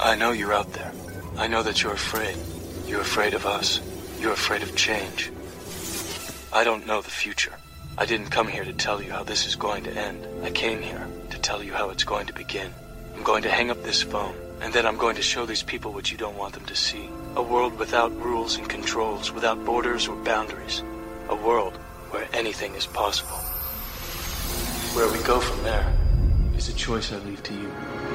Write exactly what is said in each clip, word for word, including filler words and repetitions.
I know you're out there. I know that you're afraid. You're afraid of us. You're afraid of change. I don't know the future. I didn't come here to tell you how this is going to end. I came here to tell you how it's going to begin. I'm going to hang up this phone, and then I'm going to show these people what you don't want them to see. A world without rules and controls, without borders or boundaries. A world where anything is possible. Where we go from there is a choice I leave to you.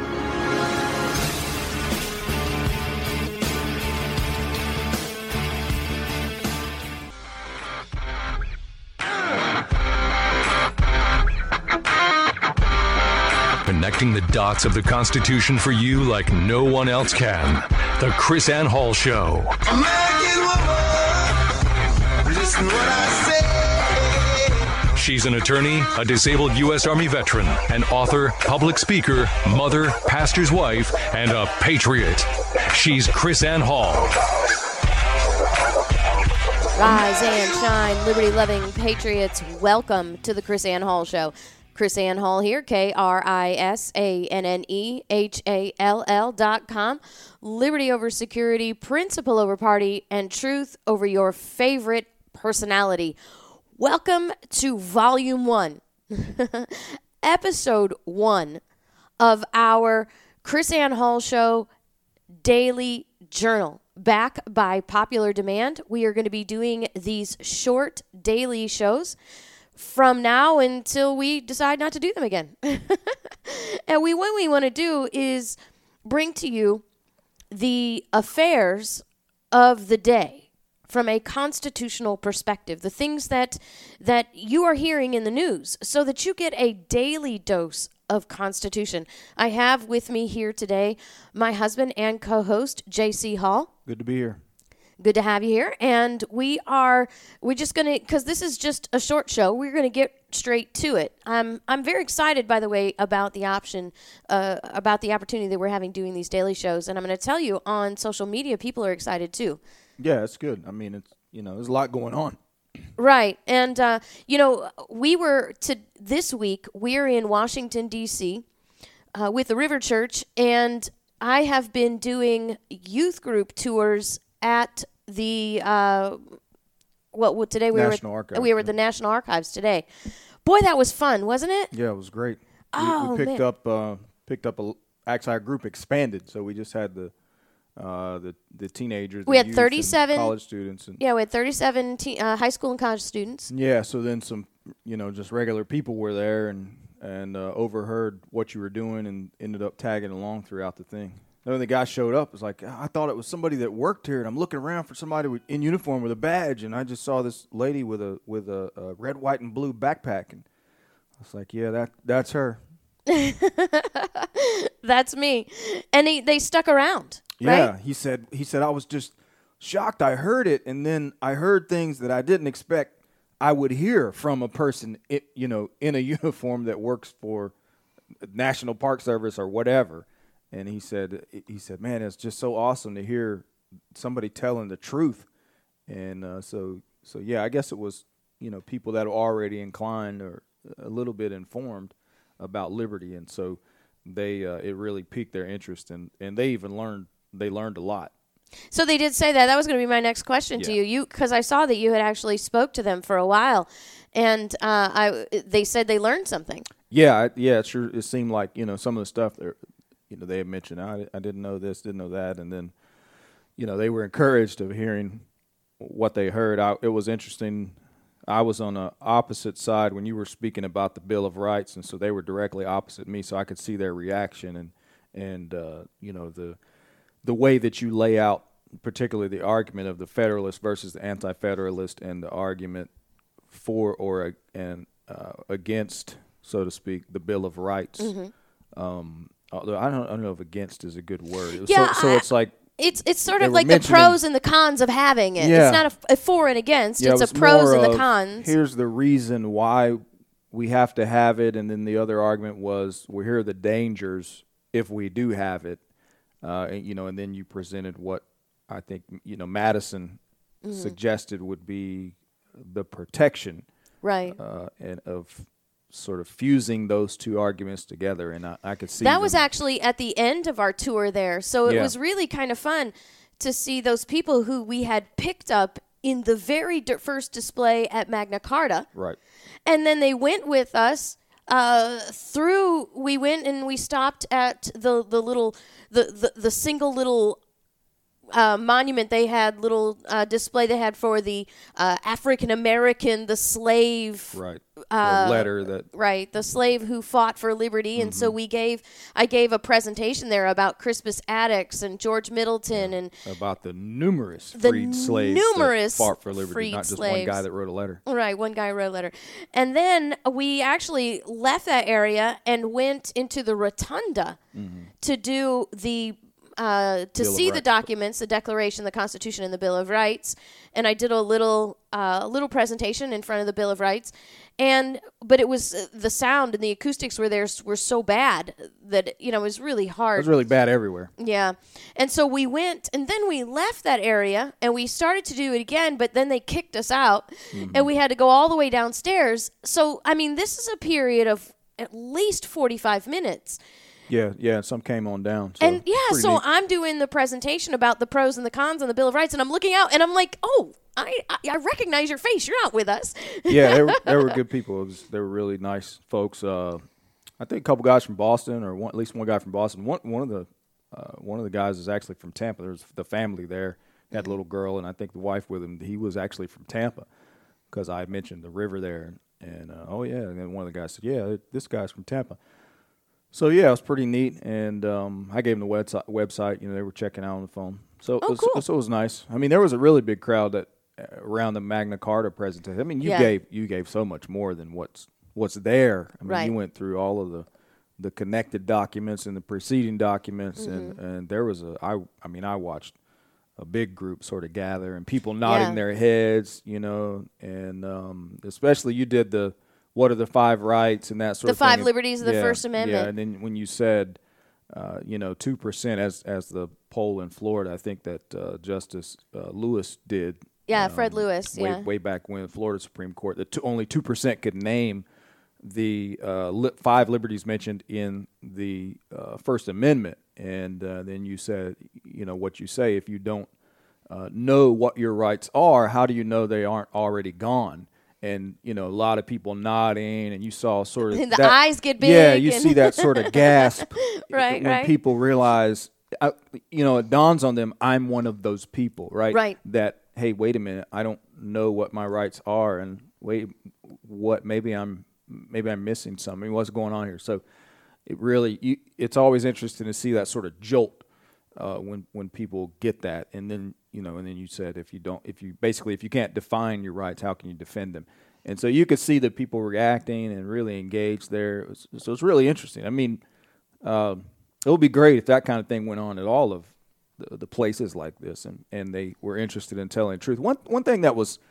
Connecting the dots of the Constitution for you like no one else can. The Chris Ann Hall Show. American woman, listen what I say. She's an attorney, a disabled U S Army veteran, an author, public speaker, mother, pastor's wife, and a patriot. She's Chris Ann Hall. Rise and shine, liberty-loving patriots. Welcome to the Chris Ann Hall Show. Chris Ann Hall here, K R I S A N N E H A L L dot com. Liberty over security, principle over party, and truth over your favorite personality. Welcome to Volume one, Episode one of our Chris Ann Hall Show Daily Journal. Back by popular demand, we are going to be doing these short daily shows from now until we decide not to do them again. And we what we want to do is bring to you the affairs of the day from a constitutional perspective, the things that that you are hearing in the news, so that you get a daily dose of Constitution. I have with me here today my husband and co-host, J C Hall. Good to be here. Good to have you here. And we are, we're just going to, because this is just a short show, we're going to get straight to it. I'm I'm very excited, by the way, about the option, uh, about the opportunity that we're having doing these daily shows. And I'm going to tell you, on social media, people are excited too. Yeah, it's good. I mean, it's, you know, there's a lot going on. Right. And, uh, you know, we were, to this week, we're in Washington, D C uh, with the River Church, and I have been doing youth group tours at the, uh, what, what today we National were, Archives, we were at yeah. the National Archives today. Boy, that was fun, wasn't it? Yeah, it was great. Oh, we, we picked man. up, uh, picked up a, actually our group expanded, so we just had the, uh, the, the teenagers, We the had youth thirty-seven and college students. And Yeah, we had thirty-seven te- uh, high school and college students. yeah, so then some, you know, just regular people were there and, and uh, overheard what you were doing and ended up tagging along throughout the thing. And when the guy showed up, it's like, I thought it was somebody that worked here, and I'm looking around for somebody with, in uniform with a badge, and I just saw this lady with a with a, a red, white, and blue backpack, and I was like, yeah, that that's her. That's me. And he, they stuck around, Yeah, right? he said he said I was just shocked. I heard it, and then I heard things that I didn't expect I would hear from a person, it, you know, in a uniform that works for National Park Service or whatever. And he said, he said, man, it's just so awesome to hear somebody telling the truth. And uh, so, so yeah, I guess it was, you know, people that are already inclined or a little bit informed about liberty, and so they uh, it really piqued their interest, and, and they even learned they learned a lot. So they did say that. That was going to be my next question to Yeah. you. You, because I saw that you had actually spoke to them for a while, and uh, I they said they learned something. Yeah, I, yeah, it sure it seemed like, you know, some of the stuff that, you know, they had mentioned, I, I didn't know this, didn't know that, and then, you know, they were encouraged of hearing what they heard. I, it was interesting. I was on the opposite side when you were speaking about the Bill of Rights, and so they were directly opposite me, so I could see their reaction and and uh, you know, the the way that you lay out, particularly the argument of the Federalist versus the Anti-Federalist, and the argument for or and uh, against, so to speak, the Bill of Rights. Mm-hmm. Um, although I don't, I don't know if "against" is a good word. Yeah, so, so I, it's like it's it's sort they of were like the mentioning- pros and the cons of having it. Yeah. It's not a, a for and against. Yeah, it's it a was pros more and the of, cons. Here's the reason why we have to have it, and then the other argument was, well, here are the dangers if we do have it. Uh, and, you know, and then you presented what I think, you know, Madison mm-hmm. suggested would be the protection, right? Uh, and of sort of fusing those two arguments together, and I, I could see that was them. actually at the end of our tour there, so it Yeah. was really kind of fun to see those people who we had picked up in the very d- first display at Magna Carta, Right. and then they went with us uh, through. We went and we stopped at the the little the the, the single little. Uh, monument they had, little uh, display they had for the uh, African American, the slave, Right. Uh, the letter that right, the slave who fought for liberty. And so we gave, I gave a presentation there about Crispus Attucks and George Middleton and about the numerous The freed slaves numerous that fought for liberty, freed not just one guy slaves. that wrote a letter. right, one guy wrote a letter. And then we actually left that area and went into the rotunda to do the Uh, to Bill of see the Rights. documents, the Declaration, the Constitution, and the Bill of Rights, and I did a little, uh, little presentation in front of the Bill of Rights, and but it was uh, the sound and the acoustics were there were so bad that you know it was really It hard. was really bad everywhere. Yeah, and so we went, and then we left that area, and we started to do it again, but then they kicked us out, and we had to go all the way downstairs. So I mean, this is a period of at least forty-five minutes. Yeah, yeah. Some came on down. So And yeah, pretty so neat. I'm doing the presentation about the pros and the cons on the Bill of Rights, and I'm looking out, and I'm like, oh, I I, I recognize your face. You're not with us. yeah, they were, they were good people. It was, they were really nice folks. Uh, I think a couple guys from Boston, or one, at least one guy from Boston. One one of the uh, one of the guys is actually from Tampa. There's the family there. He had a little girl, and I think the wife with him. He was actually from Tampa because I mentioned the river there. And uh, oh yeah, and then one of the guys said, yeah, this guy's from Tampa. So yeah, it was pretty neat, and um, I gave them the website. Website, you know, they were checking out on the phone. So, Oh, it was, cool. so it was nice. I mean, there was a really big crowd that uh, around the Magna Carta presentation. I mean, you Yeah. gave you gave so much more than what's what's there. I mean, Right. you went through all of the the connected documents and the preceding documents, and, Mm-hmm. and there was a I I mean, I watched a big group sort of gather and people nodding Yeah. their heads, you know, and um, especially you did the. What are the five rights and that sort The of thing. five And- liberties of the yeah, First Amendment. Yeah, and then when you said, uh, you know, two percent as as the poll in Florida, I think that uh, Justice uh, Lewis did. Yeah, um, Fred Lewis, Way, yeah. way back when Florida Supreme Court, that two, only two percent could name the uh, li- five liberties mentioned in the uh, First Amendment, and uh, then you said, you know, what you say if you don't uh, know what your rights are, how do you know they aren't already gone? And, you know, a lot of people nodding, and you saw sort of The that- eyes get Yeah, big you and- see that sort of gasp Right, when right. people realize, I, you know, it dawns on them, I'm one of those people, right? Right. That, hey, wait a minute, I don't know what my rights are, and wait, what, maybe I'm, maybe I'm missing something. What's going on here? So it really, you, it's always interesting to see that sort of jolt uh, when when people get that, and then you know, and then you said if you don't, if you basically if you can't define your rights, how can you defend them? And so you could see the people reacting and really engaged there. It was, so it's really interesting. I mean, uh, it would be great if that kind of thing went on at all of the, the places like this, and, and they were interested in telling the truth. One one thing that was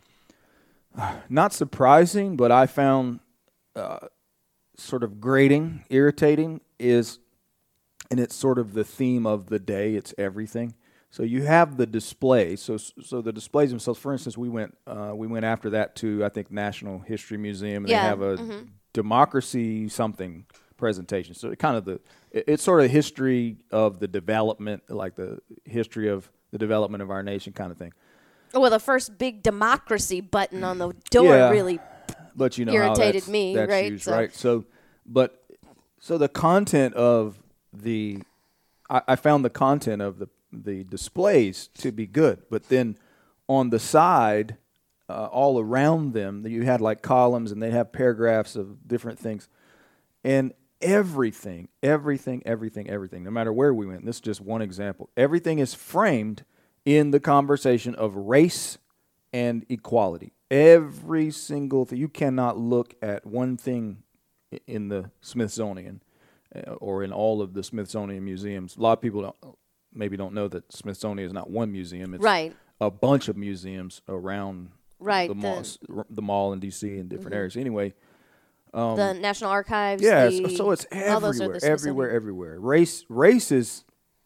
uh, not surprising, but I found uh, sort of grating, irritating, is, and it's sort of the theme of the day. It's everything. So you have the display. So so the displays themselves. For instance, we went uh, we went after that to I think National History Museum, and Yeah, they have a mhm. democracy something presentation. So it kind of the it, it's sort of history of the development, like the history of the development of our nation, kind of thing. Well, the first big democracy button on the door Yeah. really. But you know irritated how that's, me, that's right? used, So- right? So, but so the content of the, I, I found the content of the the displays to be good, but then on the side, uh, all around them, you had like columns, and they have paragraphs of different things, and everything, everything, everything, everything. No matter where we went, this is just one example. Everything is framed in the conversation of race and equality. Every single thing. You cannot look at one thing i- in the Smithsonian uh, or in all of the Smithsonian museums. A lot of people don't, maybe don't know that Smithsonian is not one museum. It's Right. a bunch of museums around Right, the, the- mall, the mall in D C and different areas. Anyway, the National Archives. Um, yeah, the, so, so it's all those are everywhere, the everywhere, Smithsonian. everywhere. Race, race is,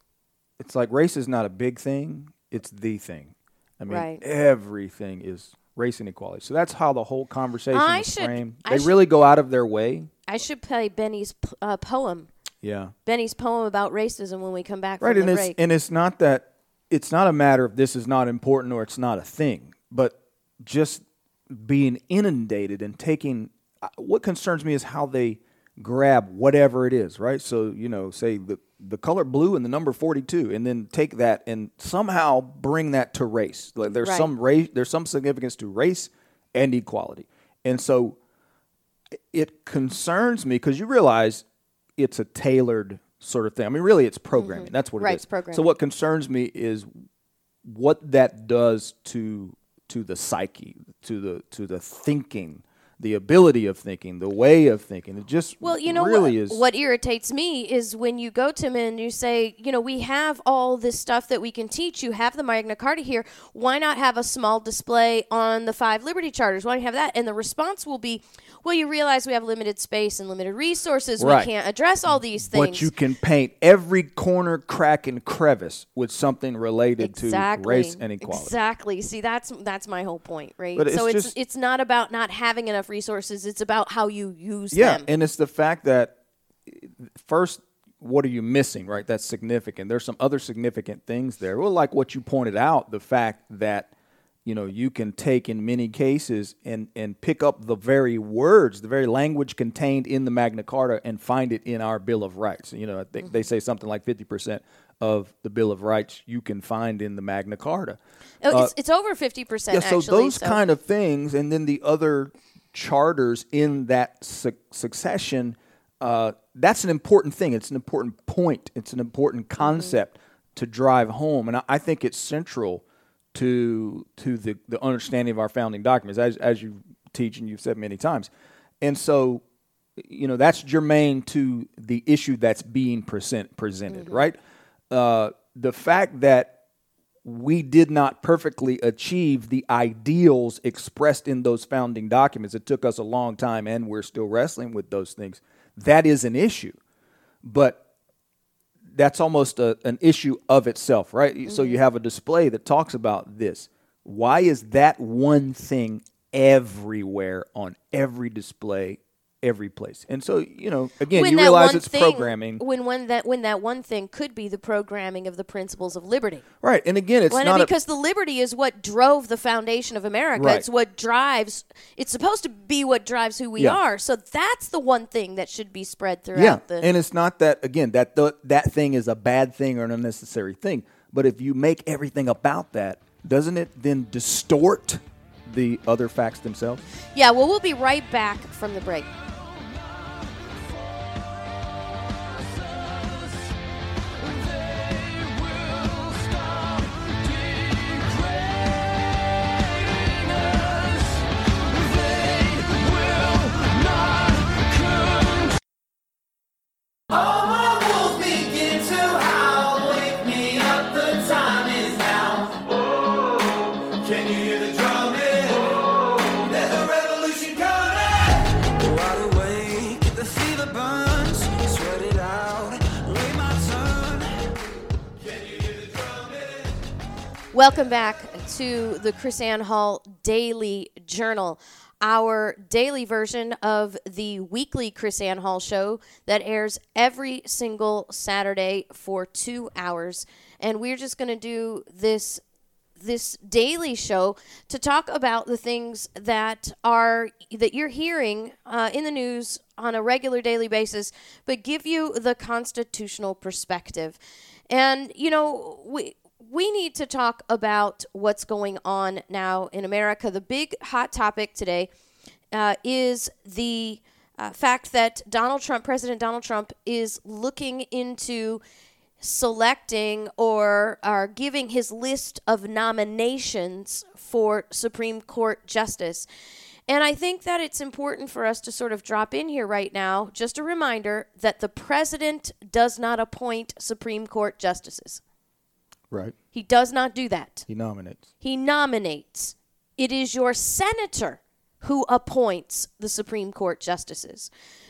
it's like race is not a big thing. It's the thing. I mean, Right. everything is race inequality. So that's how the whole conversation I is should- framed. I They should- really go out of their way. I should play Benny's p- uh, poem. Yeah. Benny's poem about racism when we come back Right, from and the it's break. and it's not that it's not a matter of this is not important or it's not a thing, but just being inundated and taking uh, what concerns me is how they grab whatever it is, right? So, you know, say the the color blue and the number forty-two, and then take that and somehow bring that to race. Like there's Right. some race, there's some significance to race and equality. And so it concerns me because you realize it's a tailored sort of thing. I mean, really, it's programming. Mm-hmm. That's what Right, it it's is. programming. So what concerns me is what that does to to the psyche, to the to the thinking, the ability of thinking, the way of thinking. It just Well, you know really what, is. what irritates me is when you go to them and you say, you know, we have all this stuff that we can teach. You have the Magna Carta here. Why not have a small display on the five Liberty Charters? Why don't you have that? And the response will be, well, you realize we have limited space and limited resources. Right. We can't address all these things. But you can paint every corner, crack, and crevice with something related exactly. to race and equality. Exactly. See, that's that's my whole point, right? But it's so it's just- it's not about not having enough resources. It's about how you use Yeah, them. and it's the fact that first, what are you missing, right? That's significant. There's some other significant things there. Well, like what you pointed out, the fact that you know you can take in many cases and and pick up the very words, the very language contained in the Magna Carta, and find it in our Bill of Rights. You know, I think they say something like fifty percent of the Bill of Rights you can find in the Magna Carta. Oh, it's, it's over fifty percent, Yeah, so actually. those kind of things, and then the other charters in that su- succession, uh, that's an important thing. It's an important point. It's an important concept mm-hmm. to drive home, and I, I think it's central to to the, the understanding of our founding documents, as as you teach and you've said many times. And so, you know, that's germane to the issue that's being present, presented, mm-hmm. right? Uh, the fact that we did not perfectly achieve the ideals expressed in those founding documents. It took us a long time, and we're still wrestling with those things. That is an issue. But that's almost a, an issue of itself, right? Mm-hmm. So you have a display that talks about this. Why is that one thing everywhere on every display, every place? And so, you know, again, when you that realize one it's thing, programming. When, when, that, when that one thing could be the programming of the principles of liberty. Right. And again, it's well, not because a, the liberty is what drove the foundation of America. Right. It's what drives, it's supposed to be what drives who we Yeah. are. So that's the one thing that should be spread throughout yeah. the... And it's not that, again, that the, that thing is a bad thing or an unnecessary thing. But if you make everything about that, doesn't it then distort the other facts themselves? Yeah, well, we'll be right back from the break. All my wolves begin to howl. Wake me up, the time is now. Oh, can you hear the drumming? There's a revolution coming. Wide awake, the fever burns. Sweat it out, wait my turn. Can you hear the drumming? Welcome back to the Chris Ann Hall Daily Journal, our daily version of the weekly Chris Ann Hall show that airs every single Saturday for two hours. And we're just going to do this this daily show to talk about the things that are that you're hearing uh, in the news on a regular daily basis, but give you the constitutional perspective. And, you know, we We need to talk about what's going on now in America. The big hot topic today uh, is the uh, fact that Donald Trump, President Donald Trump, is looking into selecting or are giving his list of nominations for Supreme Court justice. And I think that it's important for us to sort of drop in here right now, just a reminder that the president does not appoint Supreme Court justices. Right. He does not do that. He nominates. He nominates. It is your senator who appoints the Supreme Court justices.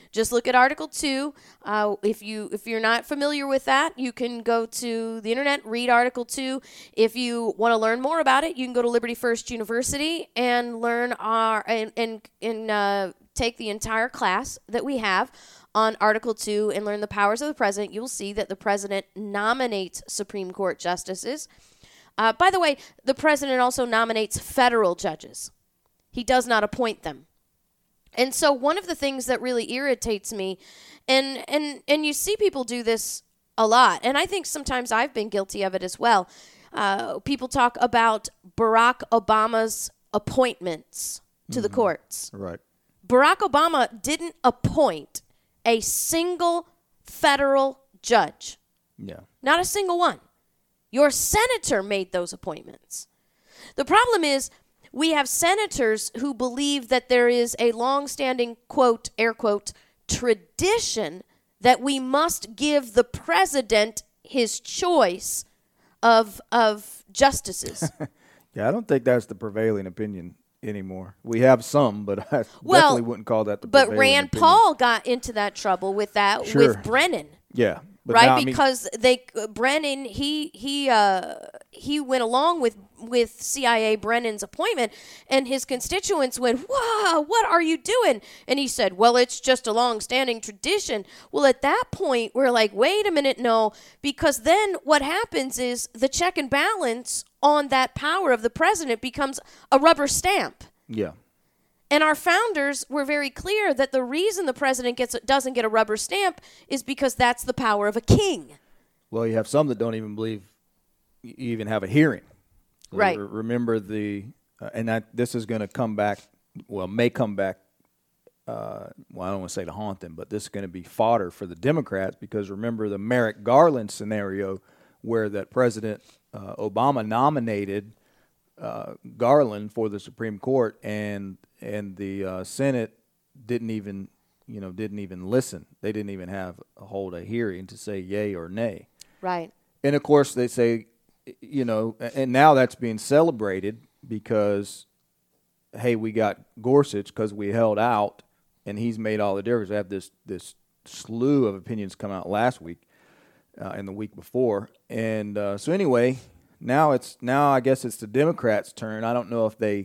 Just look at Article two. Uh, if you if you're not familiar with that, you can go to the internet, read Article two. If you want to learn more about it, you can go to Liberty First University and learn our and and, and uh, take the entire class that we have on Article two and learn the powers of the president. You'll see that the president nominates Supreme Court justices. Uh, by the way, the president also nominates federal judges. He does not appoint them. And so one of the things that really irritates me, and, and, and you see people do this a lot, and I think sometimes I've been guilty of it as well. Uh, people talk about Barack Obama's appointments to mm-hmm. the courts. Right. Barack Obama didn't appoint a single federal judge. Yeah. Not a single one. Your senator made those appointments. The problem is we have senators who believe that there is a long-standing, quote, air quote, tradition that we must give the president his choice of of justices. Yeah, I don't think that's the prevailing opinion anymore. We have some, but I well, definitely wouldn't call that the but prevailing Rand opinion. Paul got into that trouble with that Sure. with Brennan. Yeah. But right, now, I mean, because they uh, Brennan he he uh, he went along with with C I A Brennan's appointment, and his constituents went, "Wow, what are you doing?" And he said, "Well, it's just a long-standing tradition." Well, at that point, we're like, "Wait a minute, no," because then what happens is the check and balance on that power of the president becomes a rubber stamp. Yeah. And our founders were very clear that the reason the president gets doesn't get a rubber stamp is because that's the power of a king. Well, you have some that don't even believe you even have a hearing. Right. R- remember the, uh, and that this is going to come back, well, may come back, uh, well, I don't want to say to haunt them, but this is going to be fodder for the Democrats because remember the Merrick Garland scenario where that President uh, Obama nominated uh, Garland for the Supreme Court and and the uh, Senate didn't even, you know, didn't even listen. They didn't even have hold a hearing to say yay or nay. Right. And of course they say, you know, and now that's being celebrated because, hey, we got Gorsuch because we held out, and he's made all the difference. I have this this slew of opinions come out last week uh, and the week before, and uh, so anyway, now it's now I guess it's the Democrats' turn. I don't know if they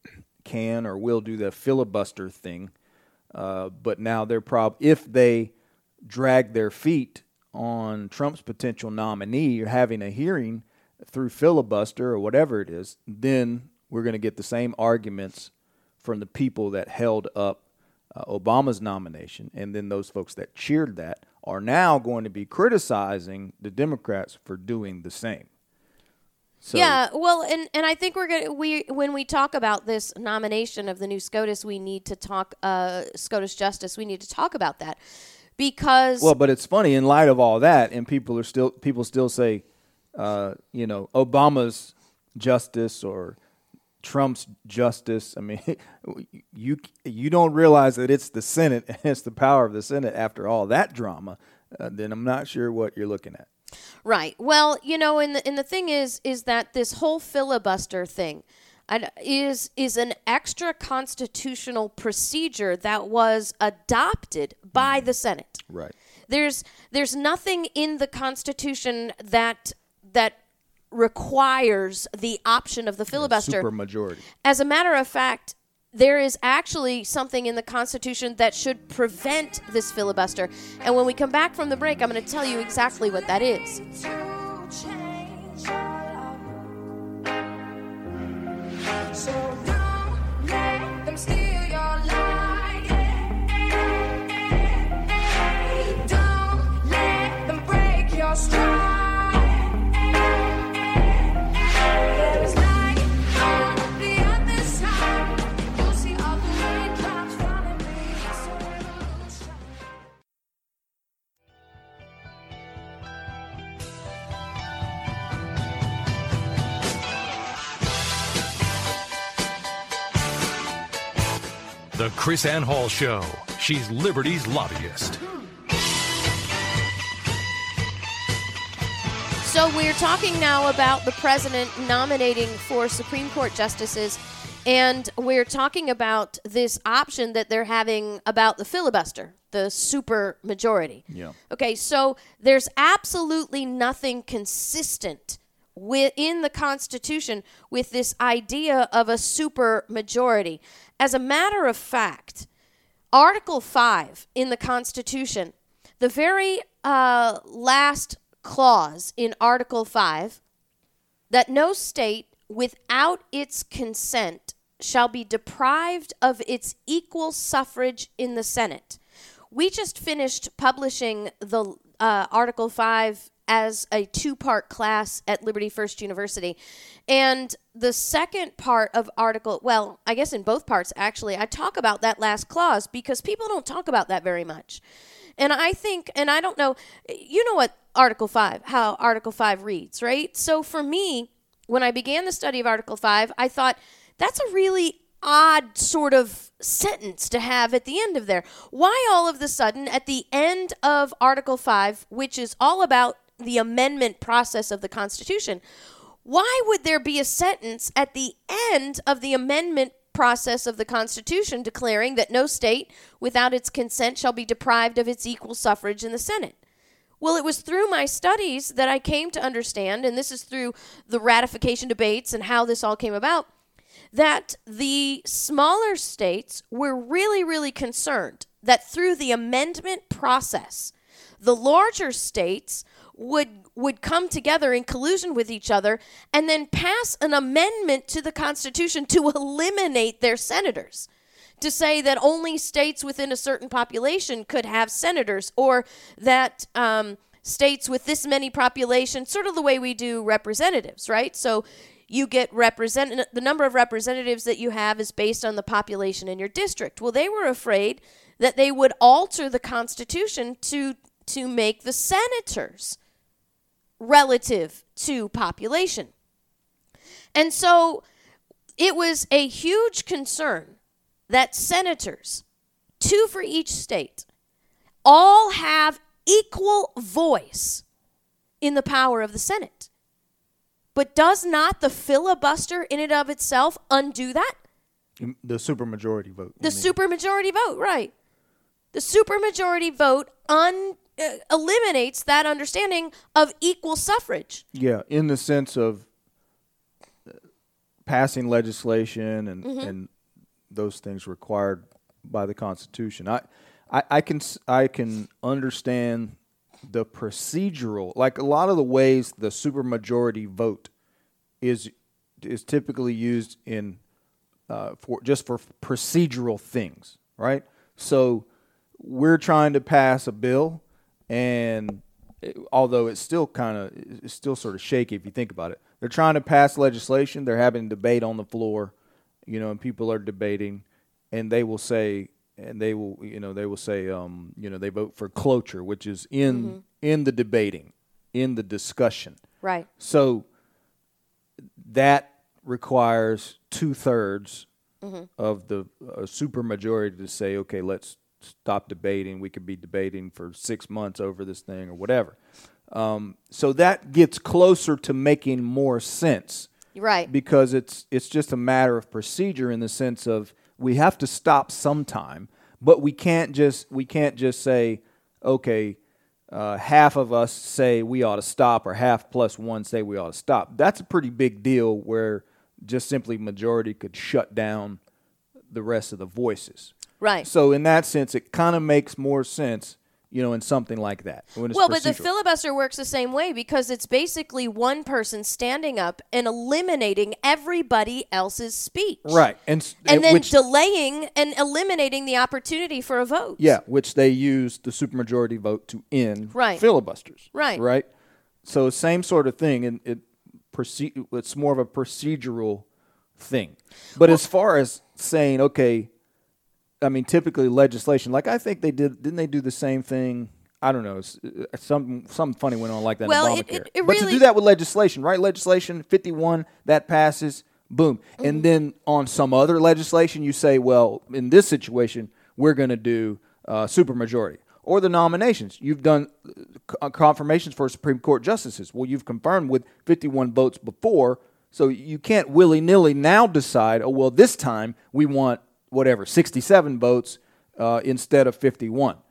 can or will do the filibuster thing, uh, but now they're prob if they drag their feet on Trump's potential nominee or having a hearing through filibuster or whatever it is, then we're going to get the same arguments from the people that held up uh, Obama's nomination, and then those folks that cheered that are now going to be criticizing the Democrats for doing the same. So, yeah, well, and, and I think we're gonna we when we talk about this nomination of the new SCOTUS, we need to talk uh, SCOTUS Justice. We need to talk about that because well, but it's funny in light of all that, and people are still people still say, uh, you know, Obama's justice or Trump's justice. I mean, you you don't realize that it's the Senate and it's the power of the Senate after all that drama. Uh, then I'm not sure what you're looking at. Right. Well, you know, and the, and the thing is, is that this whole filibuster thing I, is is an extra constitutional procedure that was adopted by the Senate. Right. There's there's nothing in the Constitution that that requires the option of the filibuster. Super majority. As a matter of fact, there is actually something in the Constitution that should prevent this filibuster. And when we come back from the break, I'm going to tell you exactly what that is. So don't let them steal your light. Don't let them break your stride. There is light on the other side. You'll see all the raindrops falling. So revolution. The Chris Ann Hall Show. She's Liberty's lobbyist. So we're talking now about the president nominating for Supreme Court justices, and we're talking about this option that they're having about the filibuster. the super majority. Yeah. Okay, so there's absolutely nothing consistent within the Constitution with this idea of a super majority. As a matter of fact, Article five in the Constitution, the very uh, last clause in Article five, that no state without its consent shall be deprived of its equal suffrage in the Senate. We just finished publishing the uh, Article five as a two-part class at Liberty First University. And the second part of Article, well, I guess in both parts, actually, I talk about that last clause because people don't talk about that very much. And I think, and I don't know, you know what Article five, how Article five reads, right? So for me, when I began the study of Article five, I thought, that's a really odd sort of sentence to have at the end of there. Why all of the sudden, at the end of Article five, which is all about the amendment process of the Constitution, why would there be a sentence at the end of the amendment process of the Constitution declaring that no state without its consent shall be deprived of its equal suffrage in the Senate? Well, it was through my studies that I came to understand, and this is through the ratification debates and how this all came about, that the smaller states were really, really concerned that through the amendment process, the larger states would would come together in collusion with each other and then pass an amendment to the Constitution to eliminate their senators, to say that only states within a certain population could have senators, or that um, states with this many population, sort of the way we do representatives, right? So you get represent the number of representatives that you have is based on the population in your district. Well, they were afraid that they would alter the Constitution to to make the senators relative to population. And so it was a huge concern that senators, two for each state, all have equal voice in the power of the Senate. But does not the filibuster in and of itself undo that? The supermajority vote. The I mean. supermajority vote, right. The supermajority vote un, uh, eliminates that understanding of equal suffrage. Yeah, in the sense of passing legislation and, Mm-hmm. and those things required by the Constitution. I, I, I can s- I can understand the procedural, like a lot of the ways the supermajority vote is is typically used in uh, for just for procedural things, right? So we're trying to pass a bill, and it, although it's still kind of it's still sort of shaky if you think about it, they're trying to pass legislation. They're having debate on the floor, you know, and people are debating, and they will say, and they will, you know, they will say, um, you know, they vote for cloture, which is in Mm-hmm. in the debating, in the discussion. Right. So that requires two thirds Mm-hmm. of the uh, supermajority to say, okay, let's stop debating. We could be debating for six months over this thing or whatever. Um, so that gets closer to making more sense Right. because it's it's just a matter of procedure in the sense of we have to stop sometime, but we can't just we can't just say, okay, uh, half of us say we ought to stop, or half plus one say we ought to stop. That's a pretty big deal where just simply majority could shut down the rest of the voices. Right. So in that sense, it kind of makes more sense, you know, in something like that. When it's Well, but the procedural. filibuster works the same way because it's basically one person standing up and eliminating everybody else's speech. Right. And, s- And then which, delaying and eliminating the opportunity for a vote. yeah, which they use the supermajority vote to end Right. filibusters. Right. Right. So same sort of thing, and it proceed. It's more of a procedural thing. But as far as saying, okay, I mean, typically legislation, like I think they did, didn't they do the same thing? I don't know. s- uh, Some something funny went on like that Well, in it- Obamacare. it- it but to really- do that with legislation, right? Legislation fifty-one that passes, boom, Mm-hmm. and then on some other legislation, you say, well, in this situation, we're going to do uh, supermajority. Or the nominations. You've done uh, confirmations for Supreme Court justices. Well, you've confirmed with fifty-one votes before, so you can't willy-nilly now decide, oh, well, this time we want whatever, sixty-seven votes uh, instead of fifty-one.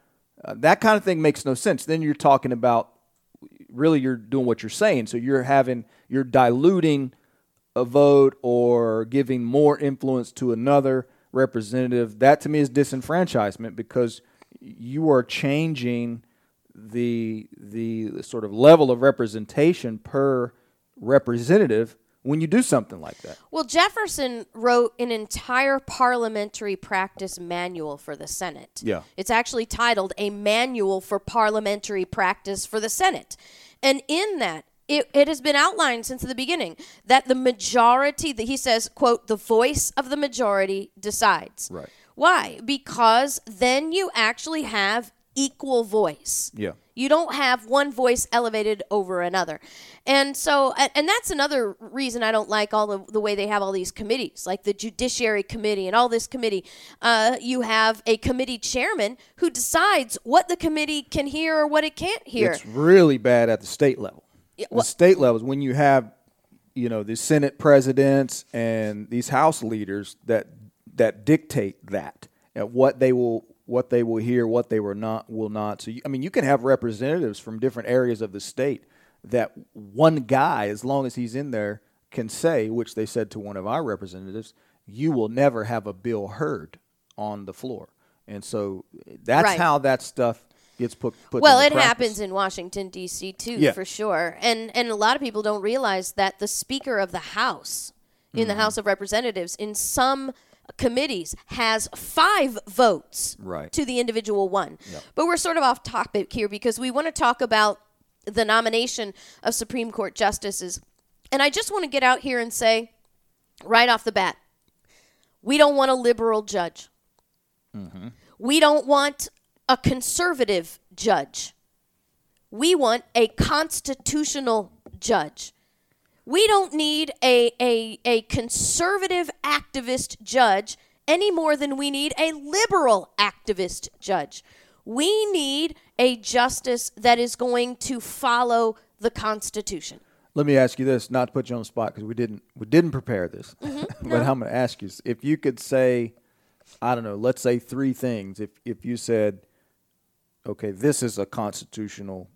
Uh, that kind of thing makes no sense. Then you're talking about really you're doing what you're saying. So you're having you're diluting a vote or giving more influence to another representative. That to me is disenfranchisement because you are changing the the sort of level of representation per representative when you do something like that. Well, Jefferson wrote an entire parliamentary practice manual for the Senate. Yeah. It's actually titled A Manual for Parliamentary Practice for the Senate. And in that, it, it has been outlined since the beginning that the majority, that he says, quote, the voice of the majority decides. Right. Why? Because then you actually have equal voice. Yeah. You don't have one voice elevated over another. And so, and and that's another reason I don't like all the, the way they have all these committees, like the Judiciary Committee and all this committee. Uh, you have a committee chairman who decides what the committee can hear or what it can't hear. It's really bad at the state level. Yeah, The well- state levels, when you have, you know, the Senate presidents and these House leaders that that dictate that, and what they will what they will hear, what they will not will not. So you, I mean, you can have representatives from different areas of the state that one guy, as long as he's in there, can say, which they said to one of our representatives, you will never have a bill heard on the floor. And so that's Right. how that stuff gets put. put Well, into it practice. happens in Washington, D C, too, Yeah. for sure. And and a lot of people don't realize that the Speaker of the House, in the House of Representatives, in some committees, has five votes Right. to the individual one. But we're sort of off topic here because we want to talk about the nomination of Supreme Court justices. And I just want to get out here and say, right off the bat, we don't want a liberal judge. We don't want a conservative judge. We want a constitutional judge. We don't need a, a, a conservative activist judge any more than we need a liberal activist judge. We need a justice that is going to follow the Constitution. Let me ask you this, not to put you on the spot because we didn't we didn't prepare this, Mm-hmm. but I'm going to ask you if you could say, I don't know, let's say three things. If if you said, okay, this is a constitutional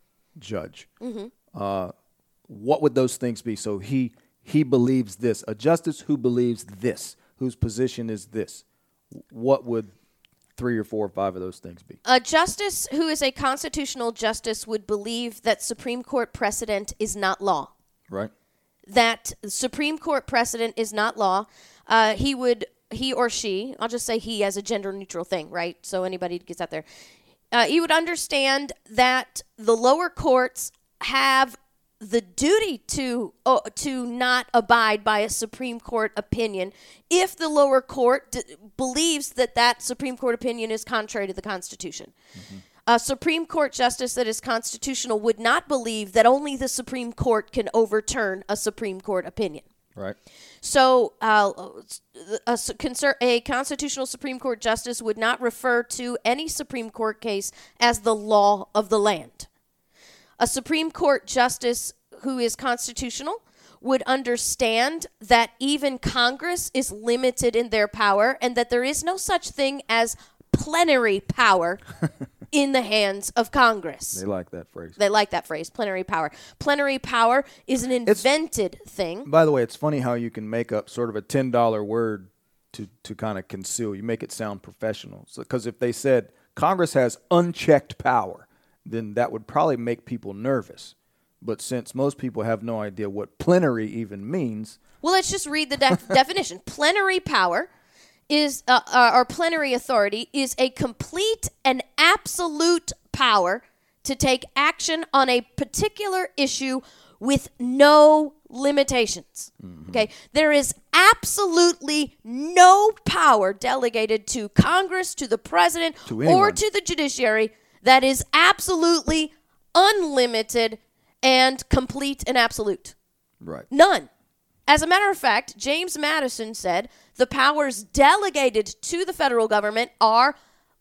judge, Mm-hmm. uh, what would those things be? So he he believes this, a justice who believes this, whose position is this. What would three or four or five of those things be? A justice who is a constitutional justice would believe that Supreme Court precedent is not law. Right. That Supreme Court precedent is not law. Uh, he would, he or she, I'll just say he as a gender neutral thing, right? So anybody gets out there. Uh, he would understand that the lower courts have the duty to uh, to not abide by a Supreme Court opinion if the lower court d- believes that that Supreme Court opinion is contrary to the Constitution. A Supreme Court justice that is constitutional would not believe that only the Supreme Court can overturn a Supreme Court opinion. Right. So, uh, a, s- conser- a constitutional Supreme Court justice would not refer to any Supreme Court case as the law of the land. A Supreme Court justice who is constitutional would understand that even Congress is limited in their power and that there is no such thing as plenary power in the hands of Congress. They like that phrase. They like that phrase, plenary power. Plenary power is an invented thing. By the way, it's funny how you can make up sort of a ten dollar word to, to kind of conceal. You make it sound professional. Because if they said Congress has unchecked power, then that would probably make people nervous. But since most people have no idea what plenary even means, Well, let's just read the def- definition. Plenary power is, uh, uh, or plenary authority is a complete and absolute power to take action on a particular issue with no limitations. Okay, there is absolutely no power delegated to Congress, to the president, To or anyone. to the judiciary that is absolutely unlimited and complete and absolute. right. None. As a matter of fact, James Madison said the powers delegated to the federal government are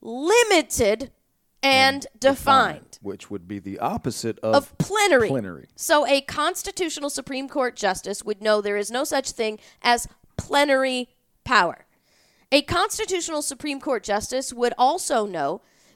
limited and defined. Which would be the opposite of, Of plenary. plenary. So a constitutional Supreme Court justice would know there is no such thing as plenary power. A constitutional Supreme Court justice would also know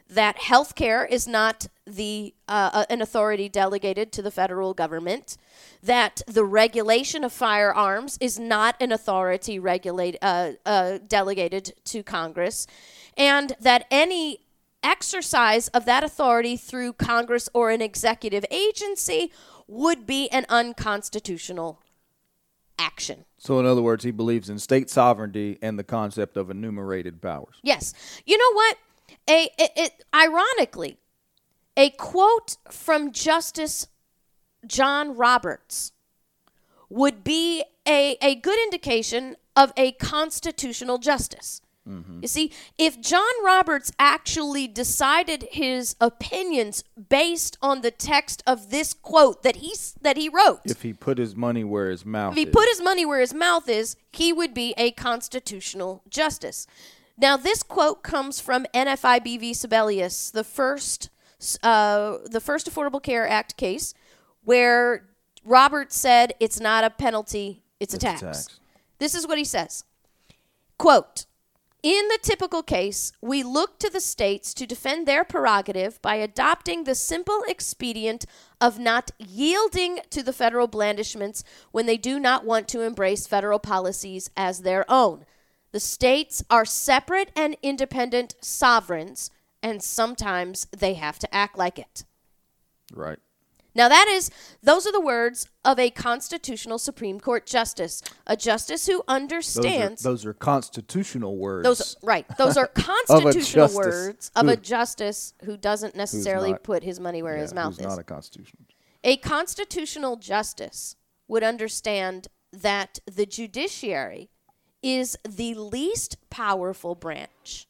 that health care is not the uh, uh, an authority delegated to the federal government, that the regulation of firearms is not an authority regulate, uh, uh, delegated to Congress, and that any exercise of that authority through Congress or an executive agency would be an unconstitutional action. So, in other words, he believes in state sovereignty and the concept of enumerated powers. Yes. You know what? A it, it ironically, a quote from Justice John Roberts would be a, a good indication of a constitutional justice. Mm-hmm. You see, if John Roberts actually decided his opinions based on the text of this quote that he that he wrote, If he put his money where his mouth if he is. put his money where his mouth is, he would be a constitutional justice. Now, this quote comes from N F I B v. Sibelius, the first uh, the first Affordable Care Act case, where Roberts said it's not a penalty, it's a It's a tax. tax. This is what he says. Quote, in the typical case, we look to the states to defend their prerogative by adopting the simple expedient of not yielding to the federal blandishments when they do not want to embrace federal policies as their own. The states are separate and independent sovereigns, and sometimes they have to act like it. Right. Now that is, those are the words of a constitutional Supreme Court justice, a justice who Those are, understands those are constitutional words. those right. Those are constitutional justice words of who- a justice who doesn't necessarily not- put his money where yeah, his mouth who's is. not a constitutional. A constitutional justice would understand that the judiciary is the least powerful branch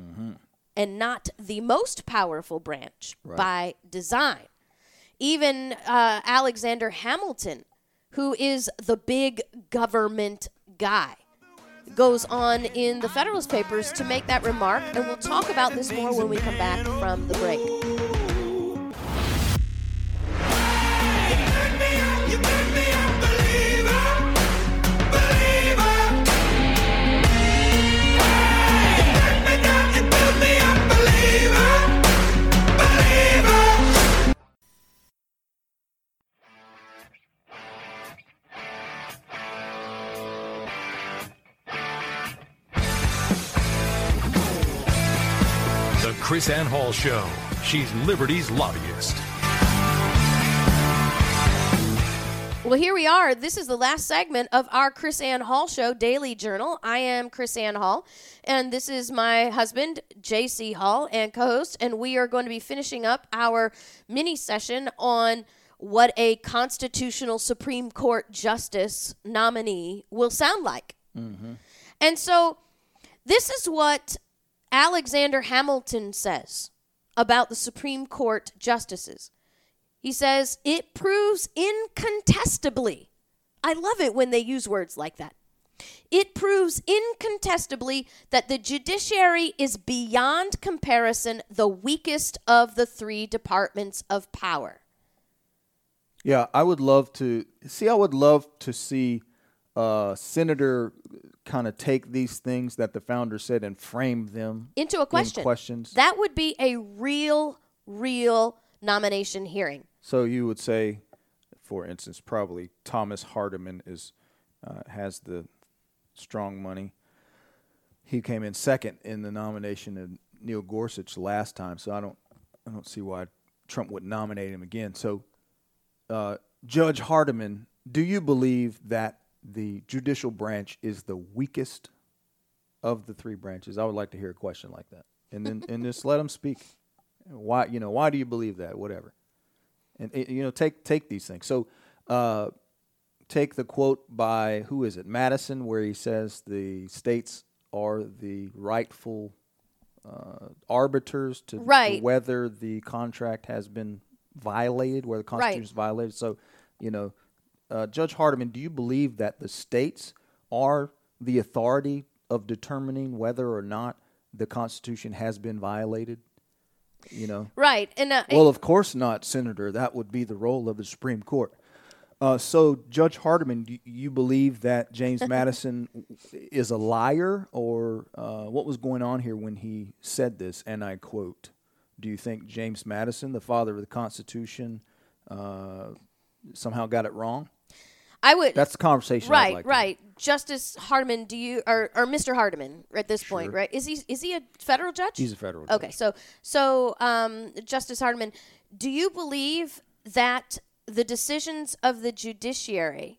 and not the most powerful branch Right. by design. Even uh, Alexander Hamilton, who is the big government guy, goes on in the Federalist Papers to make that remark, and we'll talk about this more when we come back from the break. You make me a believer, believer. You make me down, you build me a believer, believer. The Chris Ann Hall Show. She's Liberty's lobbyist. Well, here we are. This is the last segment of our Chris Ann Hall Show Daily Journal. I am Chris Ann Hall, and this is my husband, J C Hall, and co-host, and we are going to be finishing up our mini session on what a constitutional Supreme Court justice nominee will sound like. And so this is what Alexander Hamilton says about the Supreme Court justices. He says, it proves incontestably. I love it when they use words like that. It proves incontestably that the judiciary is beyond comparison the weakest of the three departments of power. Yeah, I would love to see. I would love to see uh, Senator kind of take these things that the founder said and frame them Into a question. In questions. That would be a real, real nomination hearing. So you would say, for instance, probably Thomas Hardiman is uh, has the strong money. He came in second in the nomination of Neil Gorsuch last time, so I don't I don't see why Trump would nominate him again. So, uh, Judge Hardiman, do you believe that the judicial branch is the weakest of the three branches? I would like to hear a question like that, and then and just let him speak. Why you know why do you believe that? Whatever. And, it- you know, take take these things. So, uh, take the quote by, who is it, Madison, where he says the states are the rightful uh, arbiters to, to Right. whether the contract has been violated, whether the Constitution is violated. So, you know, uh, Judge Hardiman, do you believe that the states are the authority of determining whether or not the Constitution has been violated? You know? Right. And uh, Well, of course not, Senator. That would be the role of the Supreme Court. Uh, so, Judge Hardiman, do you believe that James Madison is a liar, or uh, what was going on here when he said this? And I quote, Do you think James Madison, the father of the Constitution, uh, somehow got it wrong? I would. That's the conversation. Right, I'd like to right. Justice Hardiman, do you or, or Mister Hardiman at this point, Sure. right? Is he is he a federal judge? He's a federal judge. Okay, so so um, Justice Hardiman, do you believe that the decisions of the judiciary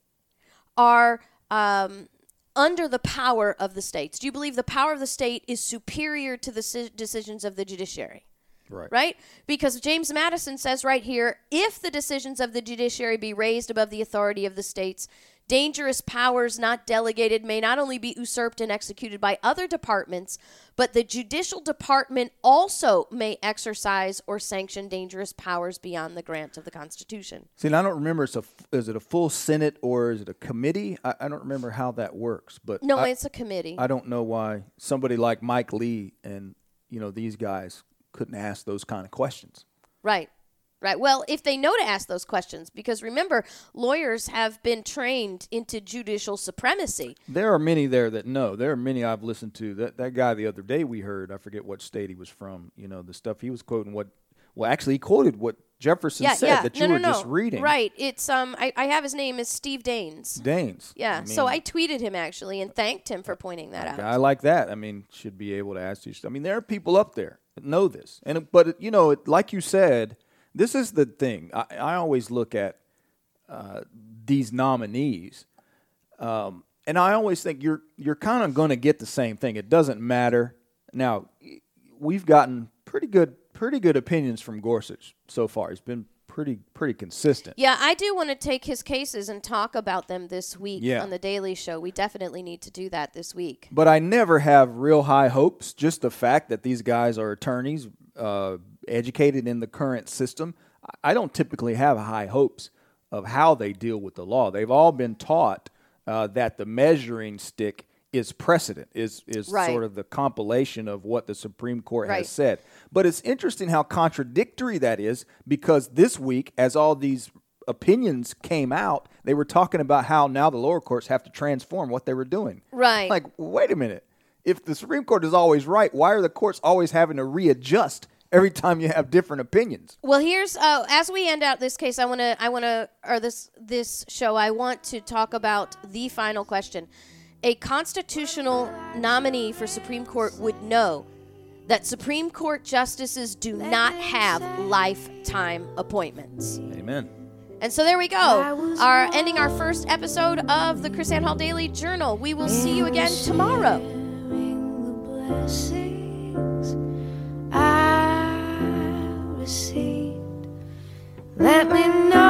are um, under the power of the states? Do you believe the power of the state is superior to the si- decisions of the judiciary? Right. Right? Because James Madison says right here, if the decisions of the judiciary be raised above the authority of the states, dangerous powers not delegated may not only be usurped and executed by other departments, but the judicial department also may exercise or sanction dangerous powers beyond the grant of the Constitution. See, and I don't remember. It's a, is it a full Senate or is it a committee? I, I don't remember how that works. But No, I, it's a committee. I don't know why somebody like Mike Lee and you know these guys couldn't ask those kind of questions. Right. Right. Well, if they know to ask those questions, because remember, lawyers have been trained into judicial supremacy. There are many there that know. There are many I've listened to. That that guy the other day we heard, I forget what state he was from, you know, the stuff he was quoting what well actually he quoted what Jefferson Yeah, said yeah. that you no, no, were no. just reading. Right. It's um I, I have his name is Steve Daines. Daines. Yeah. I so mean, I tweeted him actually and thanked him for pointing that a out. guy like that, I mean, should be able to ask these. I mean, there are people up there that know this. And it- but it, you know, it, like you said, this is the thing. I, I always look at uh, these nominees, um, and I always think you're you're kind of going to get the same thing. It doesn't matter. Now, we've gotten pretty good pretty good opinions from Gorsuch so far. He's been pretty pretty consistent. Yeah, I do want to take his cases and talk about them this week Yeah. on the Daily Show. We definitely need to do that this week. But I never have real high hopes. Just the fact that these guys are attorneys, uh, educated in the current system, I don't typically have high hopes of how they deal with the law. They've all been taught uh, that the measuring stick is precedent, is is Right. sort of the compilation of what the Supreme Court Right. has said. But it's interesting how contradictory that is, because this week, as all these opinions came out, they were talking about how now the lower courts have to transform what they were doing. Right. Like, wait a minute. If the Supreme Court is always right, why are the courts always having to readjust every time you have different opinions? Well, here's uh, as we end out this case, I want to I want to or this this show, I want to talk about the final question. A constitutional nominee for Supreme Court would know that Supreme Court justices do not have lifetime appointments. Amen. And so there we go. Our ending our first episode of the Chris Ann Hall Daily Journal. We will see you again tomorrow. The blessings I received. Let me know